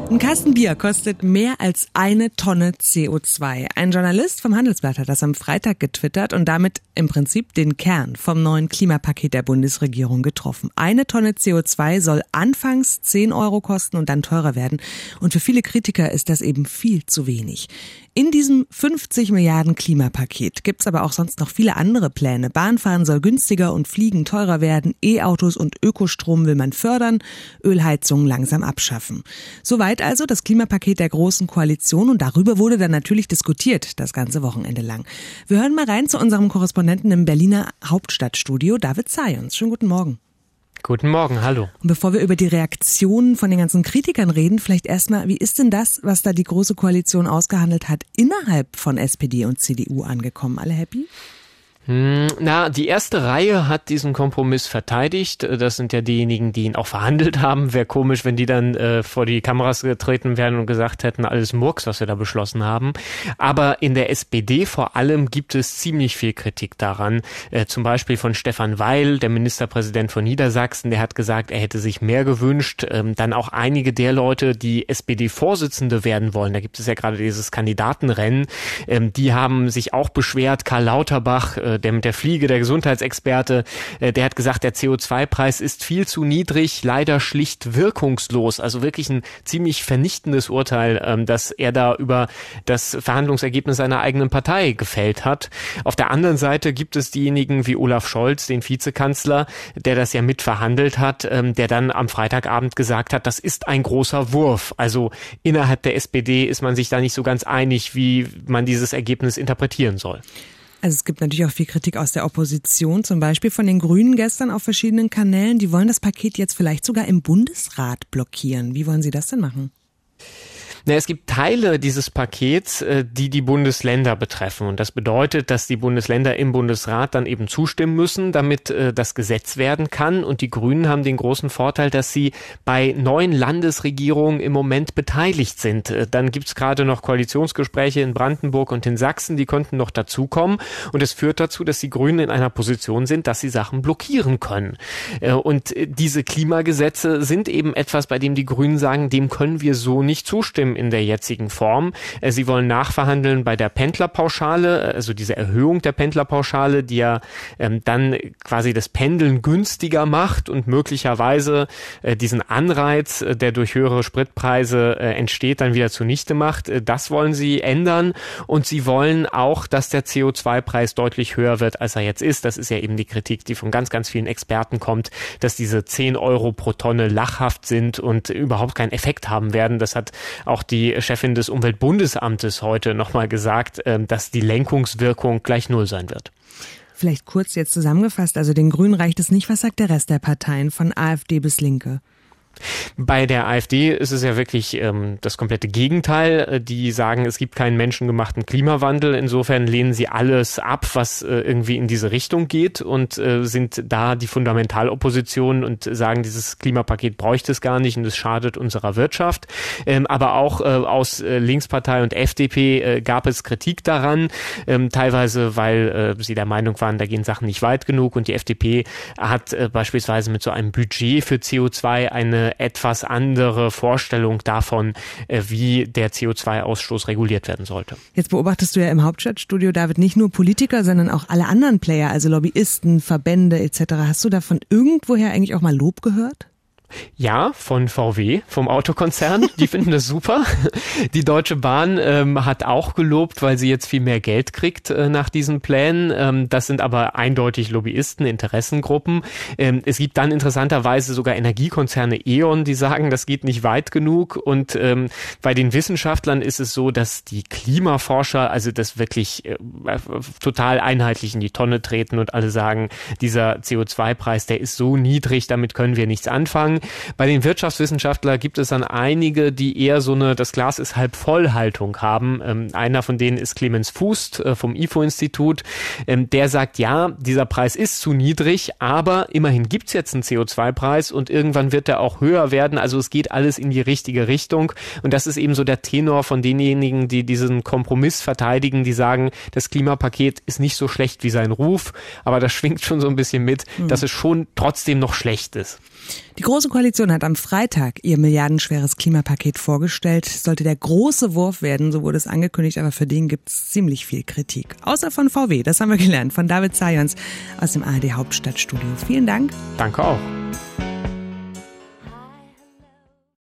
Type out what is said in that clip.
Ein Kasten Bier kostet mehr als 1 Tonne CO2. Ein Journalist vom Handelsblatt hat das am Freitag getwittert und damit im Prinzip den Kern vom neuen Klimapaket der Bundesregierung getroffen. 1 Tonne CO2 soll anfangs 10 € kosten und dann teurer werden. Und für viele Kritiker ist das eben viel zu wenig. In diesem 50 Milliarden Klimapaket gibt's aber auch sonst noch viele andere Pläne. Bahnfahren soll günstiger und Fliegen teurer werden. E-Autos und Ökostrom will man fördern, Ölheizungen langsam abschaffen. Soweit also das Klimapaket der Großen Koalition und darüber wurde dann natürlich diskutiert, das ganze Wochenende lang. Wir hören mal rein zu unserem Korrespondenten im Berliner Hauptstadtstudio, David Zayons. Schönen guten Morgen. Guten Morgen, hallo. Und bevor wir über die Reaktionen von den ganzen Kritikern reden, vielleicht erstmal, wie ist denn das, was da die Große Koalition ausgehandelt hat, innerhalb von SPD und CDU angekommen? Alle happy? Die erste Reihe hat diesen Kompromiss verteidigt. Das sind ja diejenigen, die ihn auch verhandelt haben. Wäre komisch, wenn die dann vor die Kameras getreten wären und gesagt hätten, alles Murks, was wir da beschlossen haben. Aber in der SPD vor allem gibt es ziemlich viel Kritik daran. Zum Beispiel von Stefan Weil, der Ministerpräsident von Niedersachsen, der hat gesagt, er hätte sich mehr gewünscht. Dann auch einige der Leute, die SPD-Vorsitzende werden wollen. Da gibt es ja gerade dieses Kandidatenrennen. Die haben sich auch beschwert. Karl Lauterbach, der mit der Fliege, der Gesundheitsexperte, der hat gesagt, der CO2-Preis ist viel zu niedrig, leider schlicht wirkungslos. Also wirklich ein ziemlich vernichtendes Urteil, dass er da über das Verhandlungsergebnis seiner eigenen Partei gefällt hat. Auf der anderen Seite gibt es diejenigen wie Olaf Scholz, den Vizekanzler, der das ja mitverhandelt hat, der dann am Freitagabend gesagt hat, das ist ein großer Wurf. Also innerhalb der SPD ist man sich da nicht so ganz einig, wie man dieses Ergebnis interpretieren soll. Also es gibt natürlich auch viel Kritik aus der Opposition, zum Beispiel von den Grünen gestern auf verschiedenen Kanälen. Die wollen das Paket jetzt vielleicht sogar im Bundesrat blockieren. Wie wollen Sie das denn machen? Es gibt Teile dieses Pakets, die die Bundesländer betreffen. Und das bedeutet, dass die Bundesländer im Bundesrat dann eben zustimmen müssen, damit das Gesetz werden kann. Und die Grünen haben den großen Vorteil, dass sie bei neuen Landesregierungen im Moment beteiligt sind. Dann gibt es gerade noch Koalitionsgespräche in Brandenburg und in Sachsen, die könnten noch dazukommen. Und es führt dazu, dass die Grünen in einer Position sind, dass sie Sachen blockieren können. Und diese Klimagesetze sind eben etwas, bei dem die Grünen sagen, dem können wir so nicht zustimmen in der jetzigen Form. Sie wollen nachverhandeln bei der Pendlerpauschale, also diese Erhöhung der Pendlerpauschale, die ja dann quasi das Pendeln günstiger macht und möglicherweise diesen Anreiz, der durch höhere Spritpreise entsteht, dann wieder zunichte macht. Das wollen sie ändern und sie wollen auch, dass der CO2-Preis deutlich höher wird, als er jetzt ist. Das ist ja eben die Kritik, die von ganz, ganz vielen Experten kommt, dass diese 10 € pro Tonne lachhaft sind und überhaupt keinen Effekt haben werden. Das hat auch die Chefin des Umweltbundesamtes heute nochmal gesagt, dass die Lenkungswirkung gleich null sein wird. Vielleicht kurz jetzt zusammengefasst, also den Grünen reicht es nicht. Was sagt der Rest der Parteien, von AfD bis Linke? Bei der AfD ist es ja wirklich das komplette Gegenteil. Die sagen, es gibt keinen menschengemachten Klimawandel. Insofern lehnen sie alles ab, was irgendwie in diese Richtung geht und sind da die Fundamentalopposition und sagen, dieses Klimapaket bräuchte es gar nicht und es schadet unserer Wirtschaft. Aber auch aus Linkspartei und FDP gab es Kritik daran, teilweise, weil sie der Meinung waren, da gehen Sachen nicht weit genug und die FDP hat beispielsweise mit so einem Budget für CO2 eine etwas andere Vorstellung davon, wie der CO2-Ausstoß reguliert werden sollte. Jetzt beobachtest du ja im Hauptstadtstudio, David, nicht nur Politiker, sondern auch alle anderen Player, also Lobbyisten, Verbände etc. Hast du davon irgendwoher eigentlich auch mal Lob gehört? Ja, von VW, vom Autokonzern. Die finden das super. Die Deutsche Bahn hat auch gelobt, weil sie jetzt viel mehr Geld kriegt nach diesen Plänen. Das sind aber eindeutig Lobbyisten, Interessengruppen. Es gibt dann interessanterweise sogar Energiekonzerne E.ON, die sagen, das geht nicht weit genug. Und bei den Wissenschaftlern ist es so, dass die Klimaforscher also das wirklich total einheitlich in die Tonne treten und alle sagen, dieser CO2-Preis, der ist so niedrig, damit können wir nichts anfangen. Bei den Wirtschaftswissenschaftlern gibt es dann einige, die eher so eine das Glas ist halb voll Haltung haben. Einer von denen ist Clemens Fußt vom IFO-Institut. Der sagt, ja, dieser Preis ist zu niedrig, aber immerhin gibt's jetzt einen CO2-Preis und irgendwann wird der auch höher werden. Also es geht alles in die richtige Richtung. Und das ist eben so der Tenor von denjenigen, die diesen Kompromiss verteidigen, die sagen, das Klimapaket ist nicht so schlecht wie sein Ruf, aber das schwingt schon so ein bisschen mit, dass es schon trotzdem noch schlecht ist. Die Große Koalition hat am Freitag ihr milliardenschweres Klimapaket vorgestellt. Sollte der große Wurf werden, so wurde es angekündigt, aber für den gibt es ziemlich viel Kritik. Außer von VW, das haben wir gelernt, von David Zajons aus dem ARD Hauptstadtstudio. Vielen Dank. Danke auch.